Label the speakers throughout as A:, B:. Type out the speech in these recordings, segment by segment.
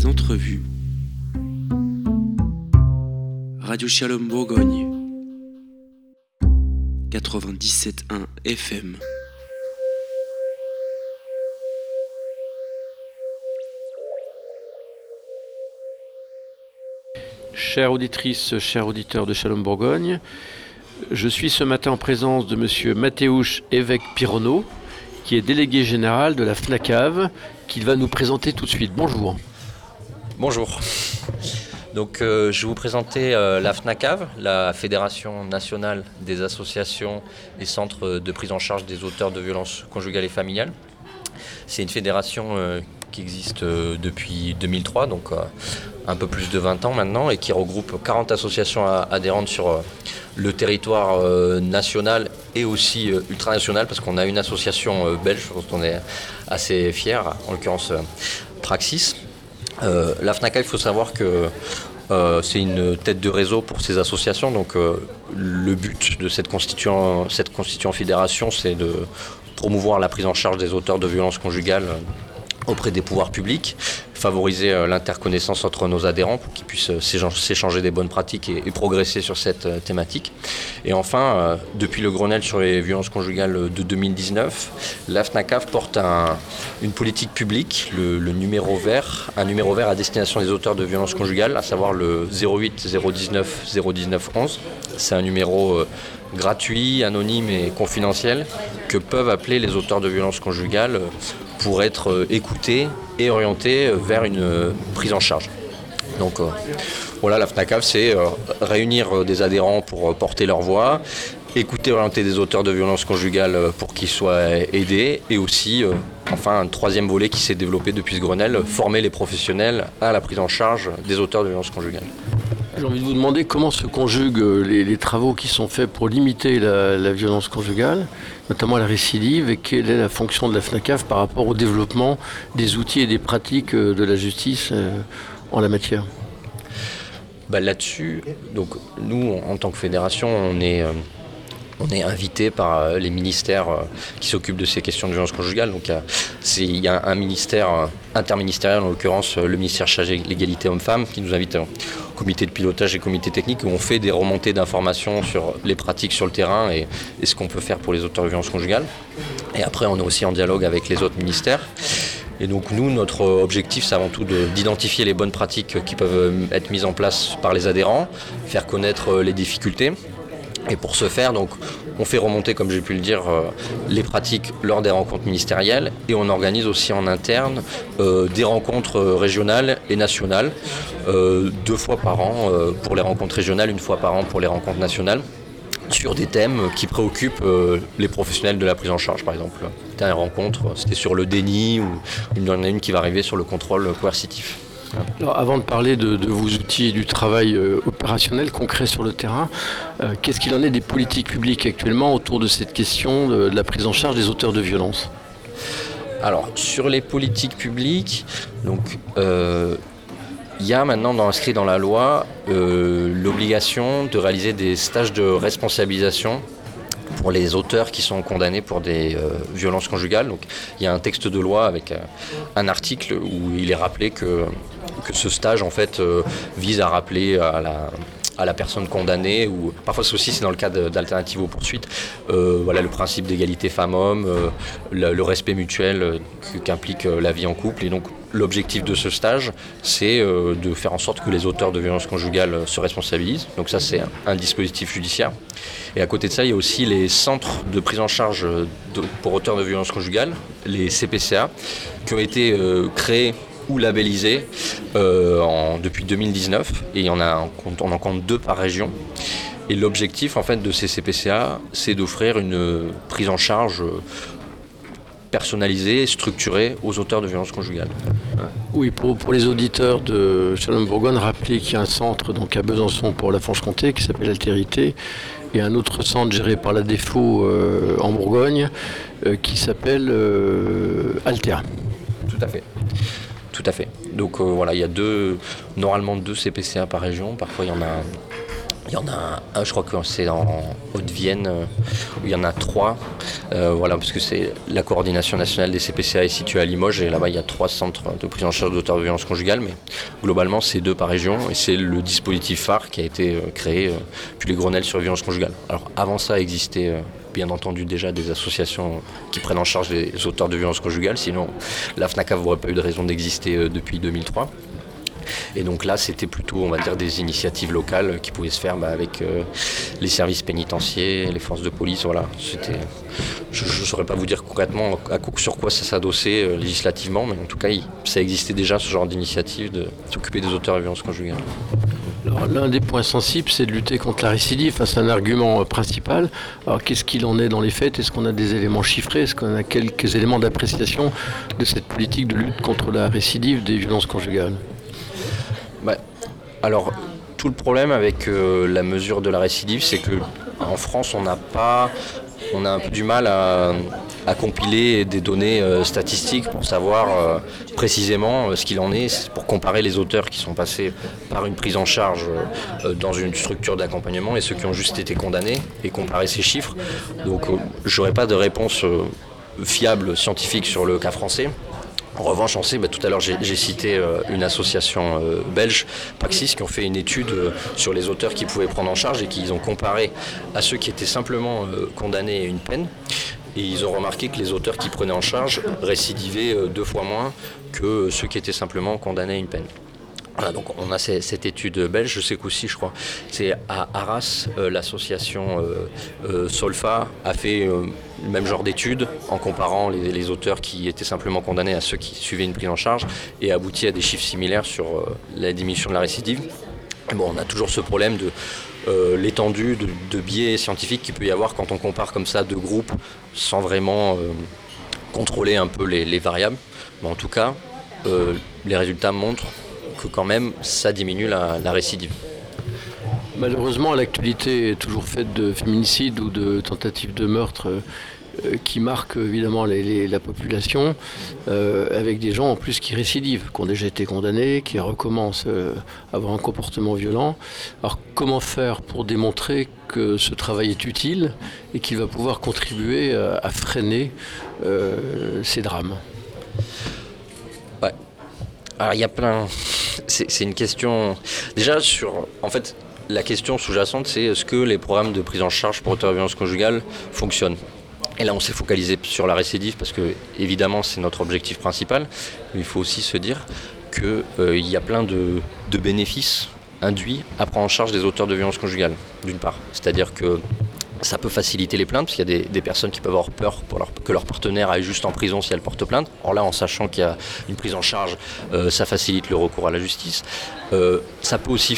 A: les entrevues. Radio Shalom Bourgogne 97.1 FM.
B: Chères auditrices, chers auditeurs de Shalom Bourgogne, je suis ce matin en présence de monsieur Mateusz Évêque Pironneau, qui est délégué général de la FNACAV, qu'il va nous présenter tout de suite. Bonjour.
C: Bonjour. Donc, je vais vous présenter la FNACAV, la Fédération nationale des associations et centres de prise en charge des auteurs de violences conjugales et familiales. C'est une fédération qui existe depuis 2003, donc un peu plus de 20 ans maintenant, et qui regroupe 40 associations adhérentes sur le territoire national et aussi ultranational, parce qu'on a une association belge dont on est assez fiers, en l'occurrence Praxis. La FNACAV, il faut savoir que c'est une tête de réseau pour ces associations, donc le but de cette constituant fédération, c'est de promouvoir la prise en charge des auteurs de violences conjugales auprès des pouvoirs publics, favoriser l'interconnaissance entre nos adhérents pour qu'ils puissent s'échanger des bonnes pratiques et progresser sur cette thématique. Et enfin, depuis le Grenelle sur les violences conjugales de 2019, la FNACAV porte une politique publique, le numéro vert, un numéro vert à destination des auteurs de violences conjugales, à savoir le 08 019 019 11. C'est un numéro gratuit, anonyme et confidentiel que peuvent appeler les auteurs de violences conjugales pour être écoutés et orientés vers une prise en charge. Donc voilà, la FNACAV, c'est réunir des adhérents pour porter leur voix, écouter et orienter des auteurs de violences conjugales pour qu'ils soient aidés, et aussi, enfin, un troisième volet qui s'est développé depuis ce Grenelle, former les professionnels à la prise en charge des auteurs de violences conjugales.
B: J'ai envie de vous demander comment se conjuguent les travaux qui sont faits pour limiter la violence conjugale, notamment la récidive, et quelle est la fonction de la FNACAV par rapport au développement des outils et des pratiques de la justice en la matière.
C: Là-dessus, donc, nous, en tant que fédération, on est invité par les ministères qui s'occupent de ces questions de violence conjugale. Donc il y a un ministère interministériel, en l'occurrence le ministère chargé de l'égalité homme-femme, qui nous invite au comité de pilotage et comité technique, où on fait des remontées d'informations sur les pratiques sur le terrain et ce qu'on peut faire pour les auteurs de violences conjugales. Et après, on est aussi en dialogue avec les autres ministères. Et donc nous, notre objectif, c'est avant tout d'identifier les bonnes pratiques qui peuvent être mises en place par les adhérents, faire connaître les difficultés. Et pour ce faire, donc, on fait remonter, comme j'ai pu le dire, les pratiques lors des rencontres ministérielles, et on organise aussi en interne des rencontres régionales et nationales, 2 fois par an pour les rencontres régionales, 1 fois par an pour les rencontres nationales, sur des thèmes qui préoccupent les professionnels de la prise en charge. Par exemple, une rencontre, c'était sur le déni, ou il y en a une qui va arriver sur le contrôle coercitif.
B: Alors, avant de parler de vos outils et du travail opérationnel concret sur le terrain, qu'est-ce qu'il en est des politiques publiques actuellement autour de cette question de la prise en charge des auteurs de violences ?
C: Alors, sur les politiques publiques, donc, il y a maintenant inscrit dans la loi l'obligation de réaliser des stages de responsabilisation pour les auteurs qui sont condamnés pour des violences conjugales. Donc, il y a un texte de loi avec un article où il est rappelé que ce stage, en fait, vise à rappeler à la personne condamnée, ou parfois c'est dans le cadre d'alternatives aux poursuites, le principe d'égalité femmes-hommes, le respect mutuel qu'implique la vie en couple. Et donc l'objectif de ce stage, c'est de faire en sorte que les auteurs de violences conjugales se responsabilisent. Donc ça, c'est un dispositif judiciaire. Et à côté de ça, il y a aussi les centres de prise en charge pour auteurs de violences conjugales, les CPCA, qui ont été créés ou labellisés depuis 2019, et on en compte 2 par région. Et l'objectif, en fait, de ces CPCA, c'est d'offrir une prise en charge personnalisée, structurée aux auteurs de violences conjugales.
B: Oui, pour les auditeurs de Shalom Bourgogne, rappelez qu'il y a un centre donc à Besançon pour la Franche-Comté qui s'appelle Altérité, et un autre centre géré par la Défaut en Bourgogne qui s'appelle Altea.
C: Tout à fait. Donc il y a normalement 2 CPCA par région. Parfois il y en a Il y en a un, je crois que c'est en Haute-Vienne, où il y en a 3. Voilà, parce que c'est la coordination nationale des CPCA est située à Limoges, et là-bas il y a 3 centres de prise en charge d'auteurs de violences conjugales, mais globalement c'est 2 par région, et c'est le dispositif phare qui a été créé, puis les Grenelles sur les violences conjugales. Alors avant ça existait bien entendu déjà des associations qui prennent en charge les auteurs de violences conjugales, sinon la FNACAV n'aurait pas eu de raison d'exister depuis 2003. Et donc là, c'était plutôt, on va dire, des initiatives locales qui pouvaient se faire avec les services pénitentiaires, les forces de police. Voilà. Je ne saurais pas vous dire concrètement sur quoi ça s'adossait législativement, mais en tout cas, ça existait déjà, ce genre d'initiative de s'occuper des auteurs de violences conjugales.
B: Alors, l'un des points sensibles, c'est de lutter contre la récidive. C'est un argument principal. Alors, qu'est-ce qu'il en est dans les faits? Est-ce qu'on a des éléments chiffrés? Est-ce qu'on a quelques éléments d'appréciation de cette politique de lutte contre la récidive des violences conjugales?
C: Alors, tout le problème avec la mesure de la récidive, c'est que en France, on a un peu du mal à compiler des données statistiques pour savoir précisément ce qu'il en est, pour comparer les auteurs qui sont passés par une prise en charge dans une structure d'accompagnement et ceux qui ont juste été condamnés, et comparer ces chiffres. Donc, j'aurais pas de réponse fiable scientifique sur le cas français. En revanche, on sait, tout à l'heure j'ai cité une association belge, Praxis, qui ont fait une étude sur les auteurs qu'ils pouvaient prendre en charge et qu'ils ont comparé à ceux qui étaient simplement condamnés à une peine. Et ils ont remarqué que les auteurs qui prenaient en charge récidivaient 2 fois moins que ceux qui étaient simplement condamnés à une peine. Voilà, donc on a cette étude belge. Je sais qu'aussi, je crois, c'est à Arras, l'association Solfa a fait le même genre d'études en comparant les auteurs qui étaient simplement condamnés à ceux qui suivaient une prise en charge, et abouti à des chiffres similaires sur la diminution de la récidive. Et bon, on a toujours ce problème de l'étendue de biais scientifiques qu'il peut y avoir quand on compare comme ça 2 groupes sans vraiment contrôler un peu les variables. Mais en tout cas, les résultats montrent que quand même ça diminue la récidive.
B: Malheureusement, l'actualité est toujours faite de féminicides ou de tentatives de meurtre qui marquent évidemment la population, avec des gens en plus qui récidivent, qui ont déjà été condamnés, qui recommencent à avoir un comportement violent. Alors comment faire pour démontrer que ce travail est utile et qu'il va pouvoir contribuer à freiner ces drames?
C: Alors il y a plein... C'est une question... Déjà, en fait, la question sous-jacente, c'est est-ce que les programmes de prise en charge pour auteurs de violences conjugales fonctionnent? Et là, on s'est focalisé sur la récidive parce que, évidemment, c'est notre objectif principal. Mais il faut aussi se dire qu'il y a plein de bénéfices induits à prendre en charge des auteurs de violences conjugales, d'une part. C'est-à-dire que ça peut faciliter les plaintes, parce qu'il y a des personnes qui peuvent avoir peur que leur partenaire aille juste en prison si elles portent plainte. Or là, en sachant qu'il y a une prise en charge, ça facilite le recours à la justice. Ça peut aussi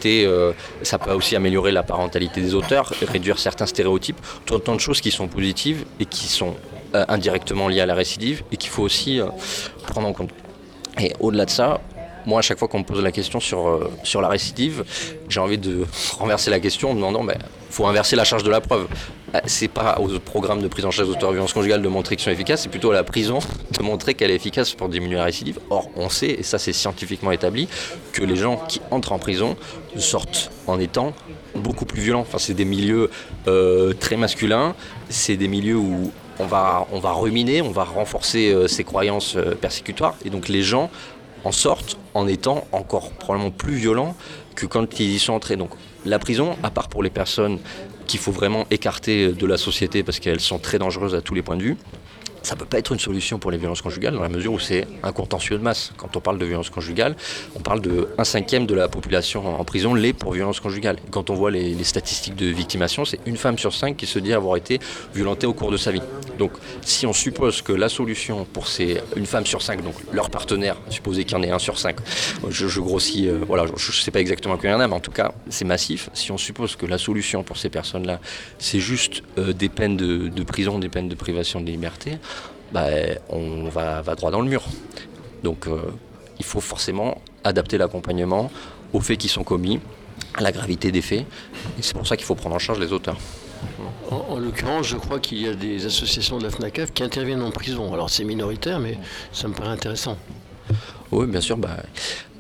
C: ça peut aussi améliorer la parentalité des auteurs, réduire certains stéréotypes, autant de choses qui sont positives et qui sont indirectement liées à la récidive et qu'il faut aussi prendre en compte. Et au-delà de ça, moi, à chaque fois qu'on me pose la question sur la récidive, j'ai envie de renverser la question en me demandant, faut inverser la charge de la preuve. C'est pas au programme de prise en charge des auteurs de violences conjugales de montrer qu'ils sont efficaces, c'est plutôt à la prison de montrer qu'elle est efficace pour diminuer la récidive. Or, on sait, et ça c'est scientifiquement établi, que les gens qui entrent en prison sortent en étant beaucoup plus violents. Enfin, c'est des milieux très masculins, c'est des milieux où on va ruminer, on va renforcer ses croyances persécutoires, et donc les gens en sortent en étant encore probablement plus violents que quand ils y sont entrés. Donc la prison, à part pour les personnes qu'il faut vraiment écarter de la société parce qu'elles sont très dangereuses à tous les points de vue, ça ne peut pas être une solution pour les violences conjugales dans la mesure où c'est un contentieux de masse. Quand on parle de violences conjugales, on parle de 1/5 de la population en prison l'est pour violences conjugales. Et quand on voit les statistiques de victimation, c'est 1 femme sur 5 qui se dit avoir été violentée au cours de sa vie. Donc si on suppose que la solution pour ces 1 femme sur 5, donc leur partenaire, supposé qu'il y en ait 1 sur 5, je grossis, voilà, je ne sais pas exactement combien il y en a, mais en tout cas c'est massif. Si on suppose que la solution pour ces personnes-là, c'est juste des peines de prison, des peines de privation de liberté, on va droit dans le mur. Donc il faut forcément adapter l'accompagnement aux faits qui sont commis, à la gravité des faits, et c'est pour ça qu'il faut prendre en charge les auteurs.
B: En l'occurrence, je crois qu'il y a des associations de la FNACAV qui interviennent en prison. Alors c'est minoritaire, mais ça me paraît intéressant.
C: Oui, bien sûr.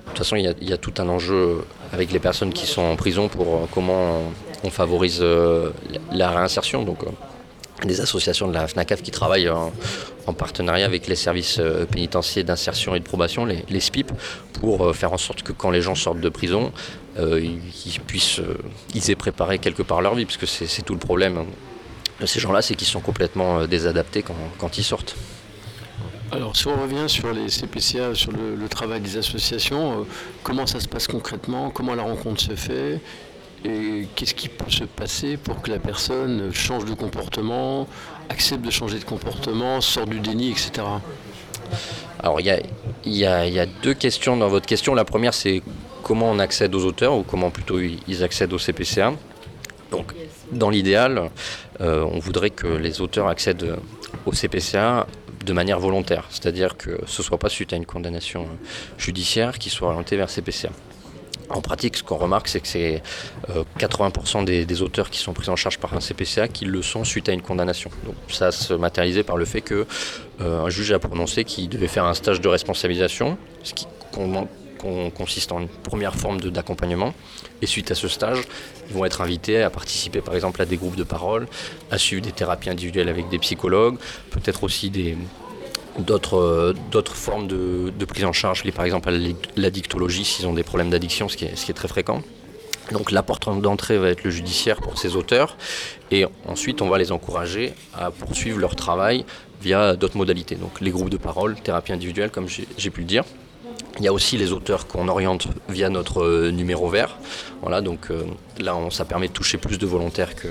C: toute façon, il y a tout un enjeu avec les personnes qui sont en prison pour comment on favorise la réinsertion. Donc, des associations de la FNACAF qui travaillent en partenariat avec les services pénitentiaires d'insertion et de probation, les SPIP, pour faire en sorte que quand les gens sortent de prison, ils aient préparé quelque part leur vie, parce que c'est tout le problème de ces gens-là, c'est qu'ils sont complètement désadaptés quand ils sortent.
B: Alors, si on revient sur les CPCA, sur le travail des associations, comment ça se passe concrètement, comment la rencontre se fait, et qu'est-ce qui peut se passer pour que la personne change de comportement, accepte de changer de comportement, sorte du déni, etc.
C: Alors, il y a deux questions dans votre question. La première, c'est comment on accède aux auteurs, ou comment plutôt ils accèdent au CPCA. Donc, dans l'idéal, on voudrait que les auteurs accèdent au CPCA de manière volontaire, c'est-à-dire que ce ne soit pas suite à une condamnation judiciaire qui soit orientée vers CPCA. En pratique, ce qu'on remarque, c'est que c'est 80% des auteurs qui sont pris en charge par un CPCA qui le sont suite à une condamnation. Donc ça se matérialisait par le fait qu'un juge a prononcé qu'il devait faire un stage de responsabilisation, ce qui consiste en une première forme d'accompagnement. Et suite à ce stage, ils vont être invités à participer par exemple à des groupes de parole, à suivre des thérapies individuelles avec des psychologues, peut-être aussi d'autres formes de prise en charge, liées par exemple à l'addictologie s'ils ont des problèmes d'addiction, ce qui est très fréquent. Donc la porte d'entrée va être le judiciaire pour ces auteurs, et ensuite on va les encourager à poursuivre leur travail via d'autres modalités. Donc les groupes de parole, thérapie individuelle comme j'ai pu le dire. Il y a aussi les auteurs qu'on oriente via notre numéro vert. Voilà, donc là, ça permet de toucher plus de volontaires que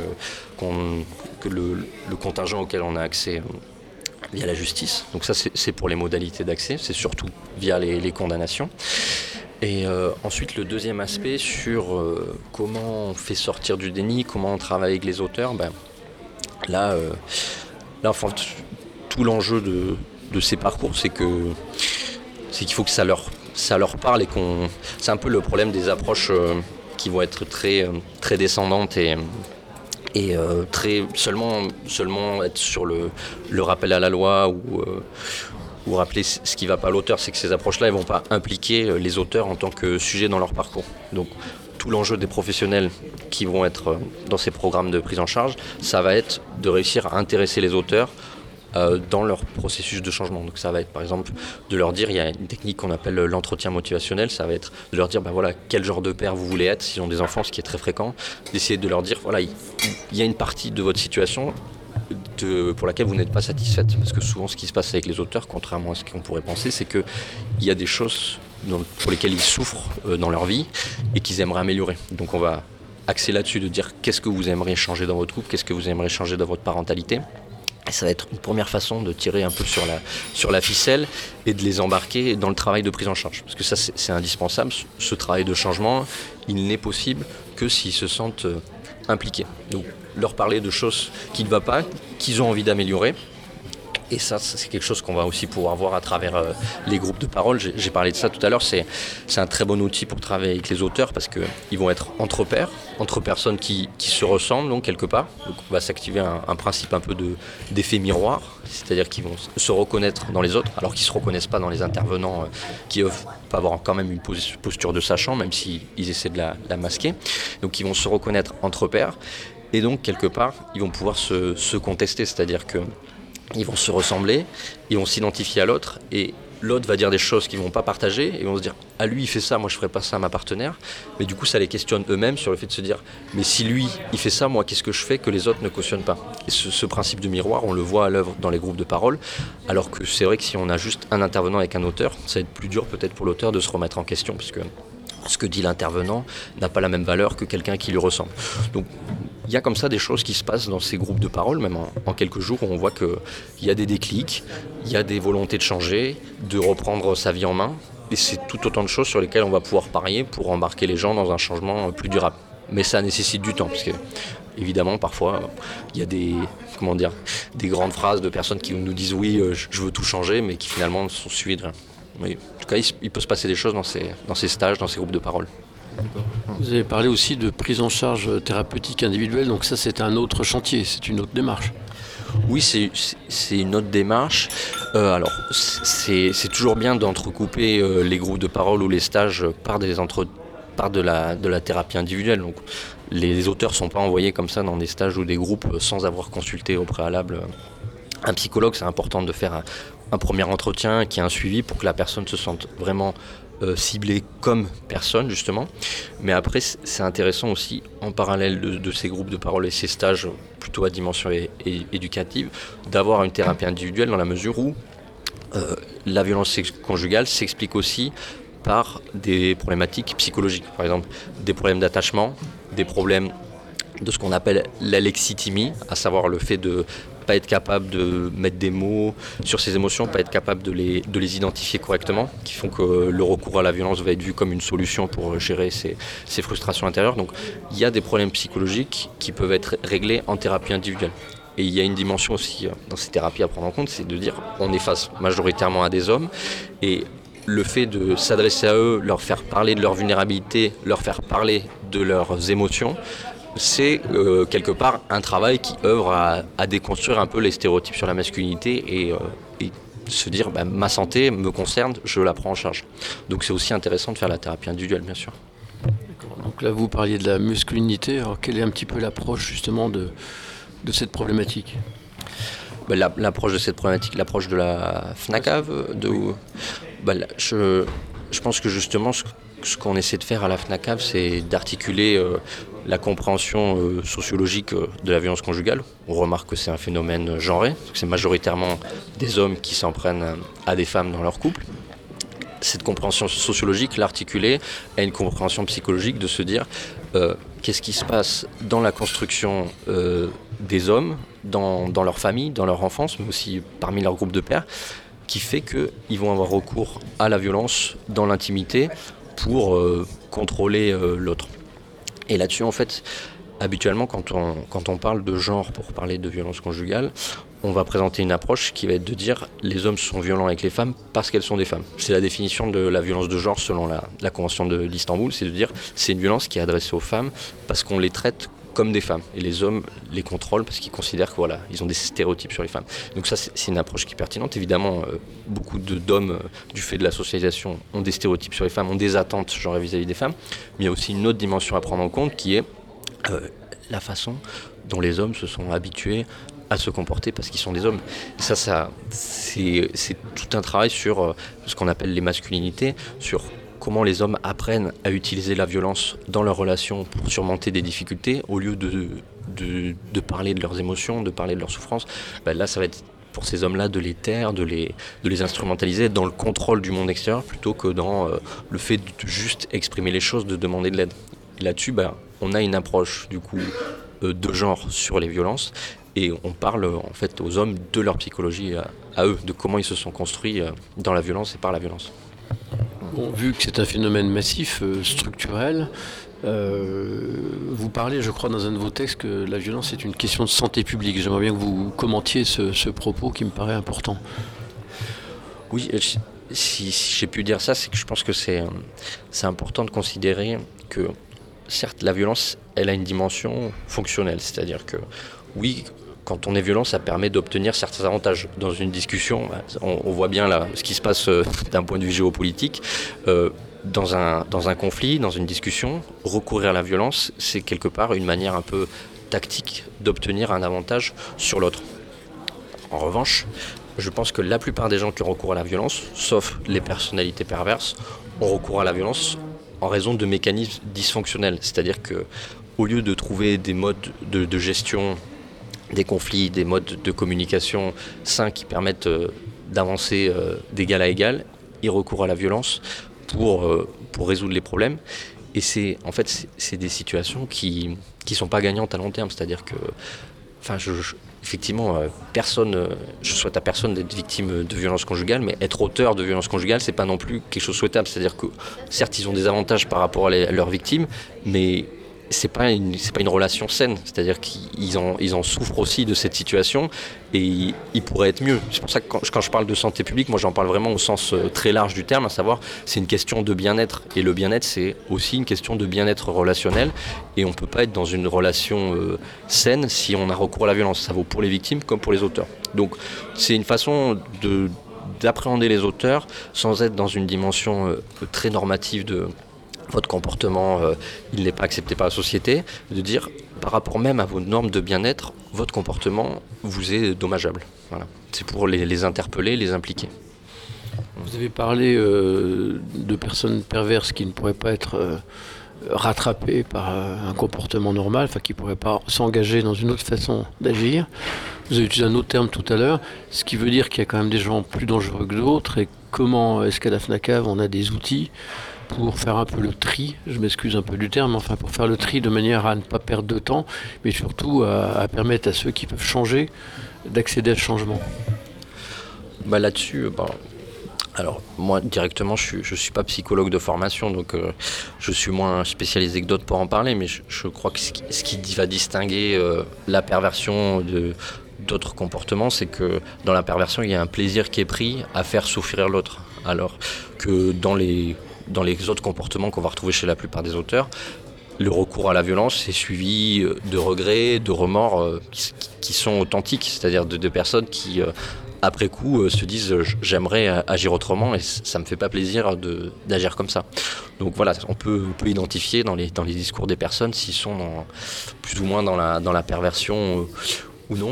C: le contingent auquel on a accès via la justice. Donc ça, c'est pour les modalités d'accès, c'est surtout via les condamnations. Et ensuite, le deuxième aspect sur comment on fait sortir du déni, comment on travaille avec les auteurs, là, enfin, tout l'enjeu de ces parcours, c'est qu'il faut que ça leur parle, et c'est un peu le problème des approches qui vont être très, très descendantes et très seulement être sur le rappel à la loi ou rappeler ce qui ne va pas à l'auteur. C'est que ces approches-là, elles ne vont pas impliquer les auteurs en tant que sujet dans leur parcours. Donc tout l'enjeu des professionnels qui vont être dans ces programmes de prise en charge, ça va être de réussir à intéresser les auteurs dans leur processus de changement. Donc ça va être par exemple de leur dire, il y a une technique qu'on appelle l'entretien motivationnel, ça va être de leur dire voilà, quel genre de père vous voulez être s'ils ont des enfants, ce qui est très fréquent, d'essayer de leur dire voilà, il y a une partie de votre situation pour laquelle vous n'êtes pas satisfaite, parce que souvent ce qui se passe avec les auteurs, contrairement à ce qu'on pourrait penser, c'est qu'il y a des choses pour lesquelles ils souffrent dans leur vie et qu'ils aimeraient améliorer. Donc on va axer là-dessus, de dire qu'est-ce que vous aimeriez changer dans votre couple, qu'est-ce que vous aimeriez changer dans votre parentalité. Et ça va être une première façon de tirer un peu sur la ficelle et de les embarquer dans le travail de prise en charge. Parce que ça, c'est indispensable. Ce travail de changement, il n'est possible que s'ils se sentent impliqués. Donc, leur parler de choses qui ne vont pas, qu'ils ont envie d'améliorer. Et ça, c'est quelque chose qu'on va aussi pouvoir voir à travers les groupes de parole. J'ai parlé de ça tout à l'heure. C'est un très bon outil pour travailler avec les auteurs, parce qu'ils vont être entre pairs, entre personnes qui se ressemblent, donc quelque part. Donc on va s'activer un principe un peu d'effet miroir, c'est-à-dire qu'ils vont se reconnaître dans les autres, alors qu'ils ne se reconnaissent pas dans les intervenants qui peuvent avoir quand même une posture de sachant, même s'ils essaient de la masquer. Donc ils vont se reconnaître entre pairs, et donc quelque part, ils vont pouvoir se contester, c'est-à-dire que ils vont se ressembler, ils vont s'identifier à l'autre, et l'autre va dire des choses qu'ils ne vont pas partager, et ils vont se dire « Ah, lui, il fait ça, moi, je ne ferai pas ça à ma partenaire ». Mais du coup, ça les questionne eux-mêmes sur le fait de se dire « Mais si lui, il fait ça, moi, qu'est-ce que je fais que les autres ne cautionnent pas ?» Et ce principe de miroir, on le voit à l'œuvre dans les groupes de parole, alors que c'est vrai que si on a juste un intervenant avec un auteur, ça va être plus dur peut-être pour l'auteur de se remettre en question, parce que ce que dit l'intervenant n'a pas la même valeur que quelqu'un qui lui ressemble. Donc, il y a comme ça des choses qui se passent dans ces groupes de parole, même en quelques jours, où on voit qu'il y a des déclics, il y a des volontés de changer, de reprendre sa vie en main. Et c'est tout autant de choses sur lesquelles on va pouvoir parier pour embarquer les gens dans un changement plus durable. Mais ça nécessite du temps, parce que évidemment, parfois, il y a des grandes phrases de personnes qui nous disent « Oui, je veux tout changer », mais qui finalement sont suivies de rien. Mais en tout cas, il peut se passer des choses dans ces stages, dans ces groupes de parole.
B: Vous avez parlé aussi de prise en charge thérapeutique individuelle, donc ça c'est un autre chantier, c'est une autre démarche.
C: Oui, c'est une autre démarche. Alors, c'est toujours bien d'entrecouper les groupes de parole ou les stages par de la thérapie individuelle. Donc, les auteurs ne sont pas envoyés comme ça dans des stages ou des groupes sans avoir consulté au préalable un psychologue. C'est important de faire un premier entretien qui est un suivi pour que la personne se sente vraiment ciblée comme personne, justement. Mais après, c'est intéressant aussi, en parallèle de ces groupes de parole et ces stages plutôt à dimension éducative, d'avoir une thérapie individuelle dans la mesure où la violence conjugale s'explique aussi par des problématiques psychologiques. Par exemple, des problèmes d'attachement, des problèmes de ce qu'on appelle l'alexithymie, à savoir le fait de pas être capable de mettre des mots sur ses émotions, pas être capable de les identifier correctement, qui font que le recours à la violence va être vu comme une solution pour gérer ses frustrations intérieures. Donc il y a des problèmes psychologiques qui peuvent être réglés en thérapie individuelle. Et il y a une dimension aussi dans ces thérapies à prendre en compte, c'est de dire on est face majoritairement à des hommes, et le fait de s'adresser à eux, leur faire parler de leur vulnérabilité, leur faire parler de leurs émotions, c'est quelque part un travail qui œuvre à déconstruire un peu les stéréotypes sur la masculinité et se dire ma santé me concerne, je la prends en charge. Donc c'est aussi intéressant de faire la thérapie individuelle, bien sûr.
B: D'accord. Donc là, vous parliez de la masculinité. Alors quelle est un petit peu l'approche justement de cette problématique ?
C: L'approche de cette problématique, l'approche de la FNACAV, je pense que justement ce qu'on essaie de faire à la FNACAV, c'est d'articuler la compréhension sociologique de la violence conjugale. On remarque que c'est un phénomène genré, que c'est majoritairement des hommes qui s'en prennent à des femmes dans leur couple. Cette compréhension sociologique, l'articuler à une compréhension psychologique, de se dire qu'est-ce qui se passe dans la construction des hommes, dans leur famille, dans leur enfance, mais aussi parmi leur groupe de pairs, qui fait qu'ils vont avoir recours à la violence dans l'intimité pour contrôler l'autre. Et là-dessus, en fait, habituellement, quand on parle de genre pour parler de violence conjugale, on va présenter une approche qui va être de dire les hommes sont violents avec les femmes parce qu'elles sont des femmes. C'est la définition de la violence de genre selon la Convention d'Istanbul, c'est de dire c'est une violence qui est adressée aux femmes parce qu'on les traite comme des femmes. Et les hommes les contrôlent parce qu'ils considèrent que ils ont des stéréotypes sur les femmes. Donc ça, c'est une approche qui est pertinente. Évidemment, beaucoup d'hommes, du fait de la socialisation, ont des stéréotypes sur les femmes, ont des attentes genre vis-à-vis des femmes. Mais il y a aussi une autre dimension à prendre en compte qui est la façon dont les hommes se sont habitués à se comporter parce qu'ils sont des hommes. Ça c'est tout un travail sur ce qu'on appelle les masculinités, sur comment les hommes apprennent à utiliser la violence dans leurs relations pour surmonter des difficultés au lieu de parler de leurs émotions, de parler de leurs souffrances. Là, ça va être pour ces hommes-là de les taire, de les instrumentaliser dans le contrôle du monde extérieur plutôt que dans le fait de juste exprimer les choses, de demander de l'aide. Et là-dessus, on a une approche du coup de genre sur les violences et on parle en fait aux hommes de leur psychologie à eux, de comment ils se sont construits dans la violence et par la violence.
B: Bon, vu que c'est un phénomène massif, structurel, vous parlez, je crois, dans un de vos textes que la violence est une question de santé publique. J'aimerais bien que vous commentiez ce propos qui me paraît important.
C: Oui, si j'ai pu dire ça, c'est que je pense que c'est important de considérer que, certes, la violence, elle a une dimension fonctionnelle. C'est-à-dire que, oui, quand on est violent, ça permet d'obtenir certains avantages. Dans une discussion, on voit bien là ce qui se passe d'un point de vue géopolitique. Dans un conflit, dans une discussion, recourir à la violence, c'est quelque part une manière un peu tactique d'obtenir un avantage sur l'autre. En revanche, je pense que la plupart des gens qui ont recours à la violence, sauf les personnalités perverses, ont recours à la violence en raison de mécanismes dysfonctionnels. C'est-à-dire qu'au lieu de trouver des modes de gestion des conflits, des modes de communication sains qui permettent d'avancer d'égal à égal, ils recourent à la violence pour résoudre les problèmes. Et c'est des situations qui sont pas gagnantes à long terme. C'est-à-dire que, effectivement, je souhaite à personne d'être victime de violences conjugales, mais être auteur de violences conjugales, c'est pas non plus quelque chose de souhaitable. C'est-à-dire que, certes, ils ont des avantages par rapport à leurs victimes, mais c'est pas une relation saine, c'est-à-dire qu'ils en souffrent aussi de cette situation et ils pourraient être mieux. C'est pour ça que quand je parle de santé publique, moi j'en parle vraiment au sens très large du terme, à savoir c'est une question de bien-être, et le bien-être c'est aussi une question de bien-être relationnel, et on peut pas être dans une relation saine si on a recours à la violence. Ça vaut pour les victimes comme pour les auteurs. Donc c'est une façon d'appréhender les auteurs sans être dans une dimension très normative de votre comportement, il n'est pas accepté par la société, de dire par rapport même à vos normes de bien-être, votre comportement vous est dommageable. Voilà. C'est pour les interpeller, les impliquer.
B: Vous avez parlé de personnes perverses qui ne pourraient pas être rattrapées par un comportement normal, enfin qui ne pourraient pas s'engager dans une autre façon d'agir. Vous avez utilisé un autre terme tout à l'heure, ce qui veut dire qu'il y a quand même des gens plus dangereux que d'autres, et comment est-ce qu'à la FNACAV on a des outils pour faire un peu le tri, je m'excuse un peu du terme, enfin pour faire le tri de manière à ne pas perdre de temps, mais surtout à permettre à ceux qui peuvent changer d'accéder à ce changement.
C: Là-dessus, alors moi directement je suis pas psychologue de formation, donc je suis moins spécialisé que d'autres pour en parler, mais je crois que ce qui va distinguer la perversion d'autres comportements, c'est que dans la perversion il y a un plaisir qui est pris à faire souffrir l'autre, alors que dans les autres comportements qu'on va retrouver chez la plupart des auteurs, le recours à la violence est suivi de regrets, de remords qui sont authentiques, c'est-à-dire de personnes qui, après coup, se disent « j'aimerais agir autrement et ça me fait pas plaisir d'agir comme ça ». Donc voilà, on peut identifier dans les discours des personnes s'ils sont plus ou moins dans la perversion ou non.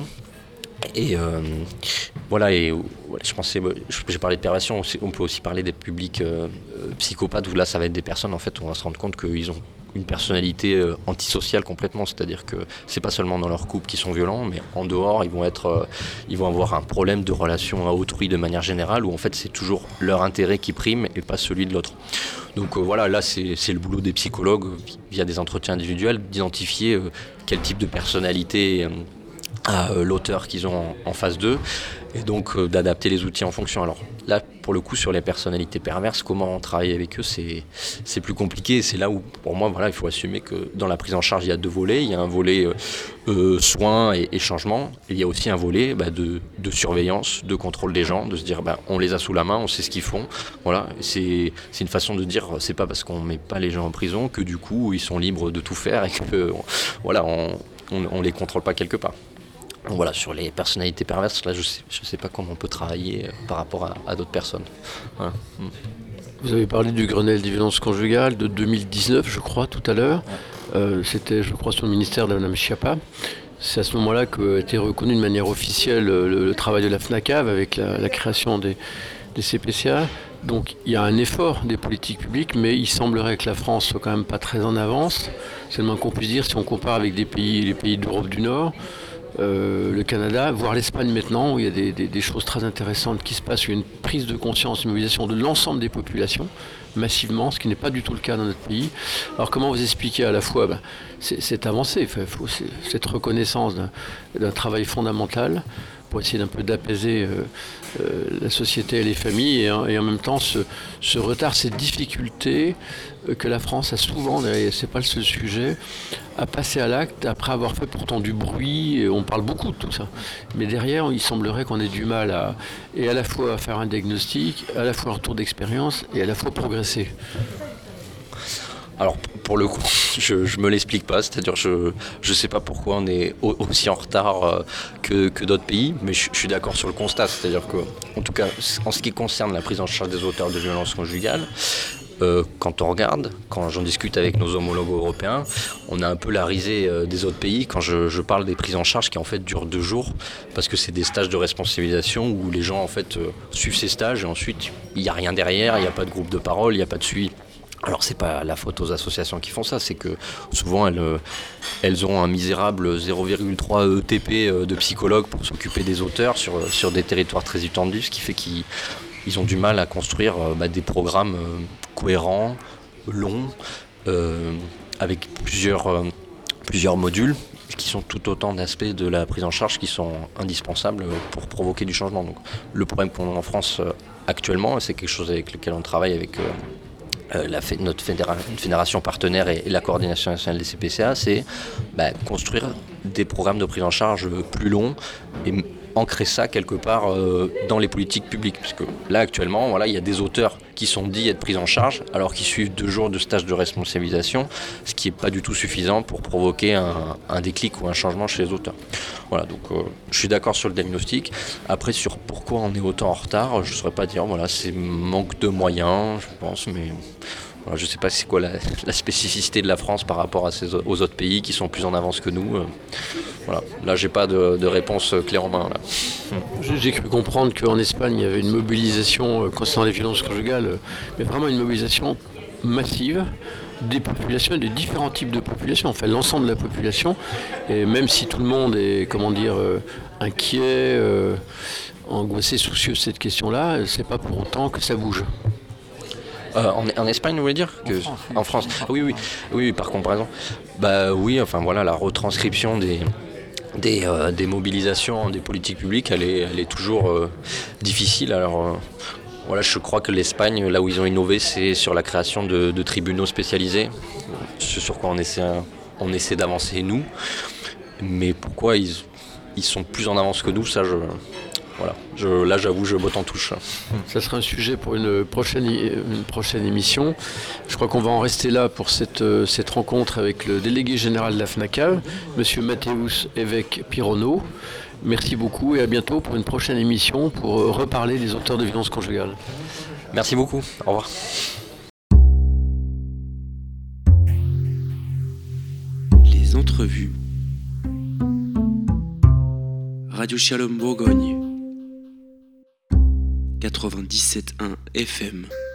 C: Et voilà, je pensais, j'ai parlé de perversion, on peut aussi parler des publics psychopathes, où là ça va être des personnes en fait où on va se rendre compte qu'ils ont une personnalité antisociale complètement, c'est-à-dire que c'est pas seulement dans leur couple qu'ils sont violents, mais en dehors ils vont avoir un problème de relation à autrui de manière générale, où en fait c'est toujours leur intérêt qui prime et pas celui de l'autre. Donc voilà, là c'est le boulot des psychologues via des entretiens individuels d'identifier quel type de personnalité à l'auteur qu'ils ont en face d'eux, et donc d'adapter les outils en fonction. Alors là, pour le coup, sur les personnalités perverses, comment travailler avec eux, c'est plus compliqué. C'est là où, pour moi, voilà, il faut assumer que dans la prise en charge, il y a deux volets. Il y a un volet soins et changement, et il y a aussi un volet de surveillance, de contrôle des gens, de se dire on les a sous la main, on sait ce qu'ils font. Voilà, c'est une façon de dire, c'est pas parce qu'on met pas les gens en prison que du coup ils sont libres de tout faire et que voilà, on les contrôle pas quelque part. Donc voilà, sur les personnalités perverses, là je sais pas comment on peut travailler par rapport à d'autres personnes. Voilà.
B: Vous avez parlé du Grenelle des violences conjugales de 2019, je crois, tout à l'heure. C'était, je crois, sur le ministère de Mme Schiappa. C'est à ce moment-là qu'a été reconnu de manière officielle le travail de la FNACAV avec la création des CPCA. Donc il y a un effort des politiques publiques, mais il semblerait que la France soit quand même pas très en avance. C'est le moins qu'on puisse dire si on compare avec les pays d'Europe du Nord. Le Canada, voire l'Espagne maintenant, où il y a des choses très intéressantes qui se passent. Il y a une prise de conscience, une mobilisation de l'ensemble des populations, massivement, ce qui n'est pas du tout le cas dans notre pays. Alors comment vous expliquer à la fois cette avancée, cette reconnaissance d'un travail fondamental pour essayer d'un peu d'apaiser la société et les familles, et en même temps ce retard, ces difficultés que la France a souvent, et c'est pas le seul sujet, à passer à l'acte après avoir fait pourtant du bruit, et on parle beaucoup de tout ça. Mais derrière, il semblerait qu'on ait du mal à la fois à faire un diagnostic, à la fois un retour d'expérience, et à la fois progresser.
C: Alors pour le coup, je me l'explique pas, c'est-à-dire je sais pas pourquoi on est aussi en retard que d'autres pays, mais je suis d'accord sur le constat, c'est-à-dire que, en tout cas, en ce qui concerne la prise en charge des auteurs de violences conjugales, quand j'en discute avec nos homologues européens, on a un peu la risée des autres pays quand je parle des prises en charge qui en fait durent 2 jours, parce que c'est des stages de responsabilisation où les gens en fait suivent ces stages et ensuite il n'y a rien derrière, il n'y a pas de groupe de parole, il n'y a pas de suivi. Alors c'est pas la faute aux associations qui font ça, c'est que souvent elles ont un misérable 0,3 ETP de psychologues pour s'occuper des auteurs sur des territoires très étendus, ce qui fait qu'ils ont du mal à construire des programmes cohérents, longs, avec plusieurs modules, qui sont tout autant d'aspects de la prise en charge qui sont indispensables pour provoquer du changement. Donc, le problème qu'on a en France actuellement, c'est quelque chose avec lequel on travaille avec une fédération partenaire et la coordination nationale des CPCA, c'est construire des programmes de prise en charge plus longs et ancrer ça quelque part dans les politiques publiques. Parce que là, actuellement, il y a des auteurs qui sont dits être pris en charge, alors qu'ils suivent 2 jours de stage de responsabilisation, ce qui n'est pas du tout suffisant pour provoquer un déclic ou un changement chez les auteurs. Voilà, donc je suis d'accord sur le diagnostic. Après, sur pourquoi on est autant en retard, je ne saurais pas dire. Voilà, c'est manque de moyens, je pense, mais voilà, je ne sais pas c'est quoi la spécificité de la France par rapport aux autres pays qui sont plus en avance que nous. Voilà, là, j'ai pas de réponse claire en main. Là.
B: J'ai cru comprendre qu'en Espagne, il y avait une mobilisation concernant les violences conjugales, mais vraiment une mobilisation massive des populations, des différents types de populations, enfin l'ensemble de la population, et même si tout le monde est, inquiet, angoissé, soucieux de cette question-là, c'est pas pour autant que ça bouge.
C: En Espagne, vous voulez dire en France. Oui, par comparaison. La retranscription des mobilisations, des politiques publiques, elle est toujours difficile. Alors, je crois que l'Espagne, là où ils ont innové, c'est sur la création de tribunaux spécialisés, ce sur quoi on essaie d'avancer nous. Mais pourquoi ils sont plus en avance que nous, ça, là, j'avoue, je botte en touche.
B: Ça sera un sujet pour une prochaine émission. Je crois qu'on va en rester là pour cette rencontre avec le délégué général de la FNACAV, M. Mateusz Évêque Pironneau. Merci beaucoup et à bientôt pour une prochaine émission pour reparler des auteurs de violences conjugales.
C: Merci beaucoup. Au revoir.
A: Les entrevues. Radio Shalom Bourgogne. 97.1 FM.